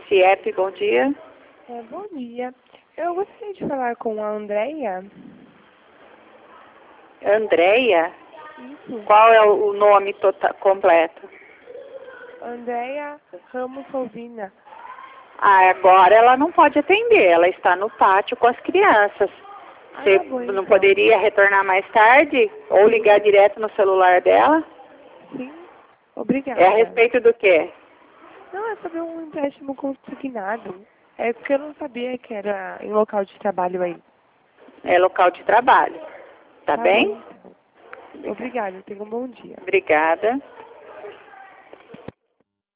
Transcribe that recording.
CIEP, bom dia. Bom dia. Eu gostaria de falar com a Andréia. Andréia? Isso. Qual é o nome completo? Andréia Ramos Solvina. Ah, agora ela não pode atender, ela está no pátio com as crianças. Você Tá bom, não então. poderia retornar mais tarde? Ou ligar direto no celular dela? Sim. Obrigada. É a respeito do quê? Não, é sobre um empréstimo consignado. É porque eu não sabia que era em local de trabalho aí. É local de trabalho. Tá bem? Bom, então. Obrigada, tenha um bom dia. Obrigada.